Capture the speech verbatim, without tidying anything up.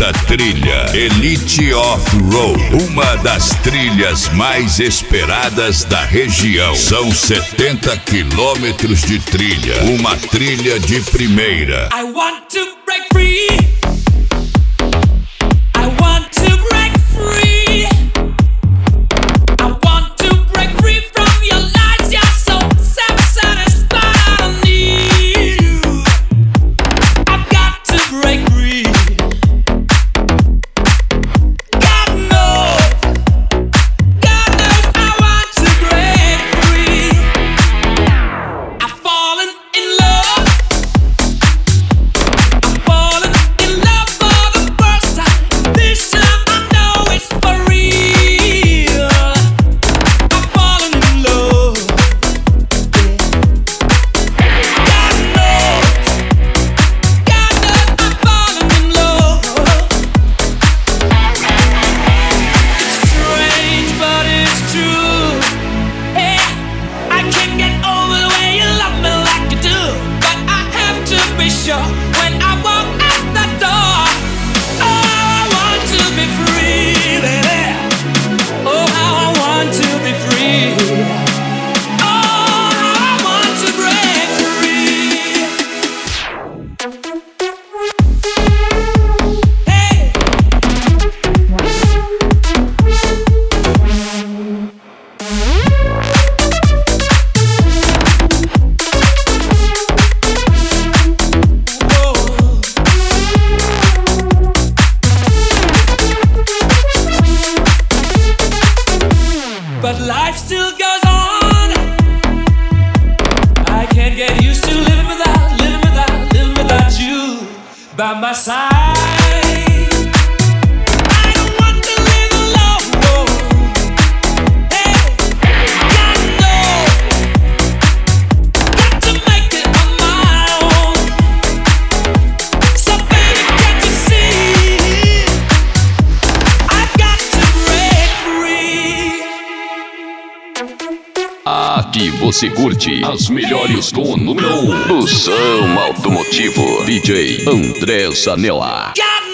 nesta trilha. Elite Off-Road, uma das trilhas mais esperadas da região. São setenta quilômetros de trilha, uma trilha de primeira. I want to break free. I want to break free. I want to break free from your lies. You're so self-satisfied. I don't need you. I've got to break free. God knows, God knows I want to break free. I've fallen in love. I've fallen in love for the first time. This time I know it's for real. I've fallen in love. God knows, God knows I've fallen in love. It's strange, but it's true. Hey, I can't get over the way you love me like you do. But I have to be sure when I walk out the door. Oh, I want to be free, baby. Oh, how I want to be free. Oh, how I want to break free. Hey. But life still goes on. I can't get used to living without, living without, living without you by my side. I don't want to live alone. No. Hey, God knows, got to make it on my own. So baby, can't you see? I've got to break free. Aqui você curte as melhores do número um do som automotivo. D J André Zanella. God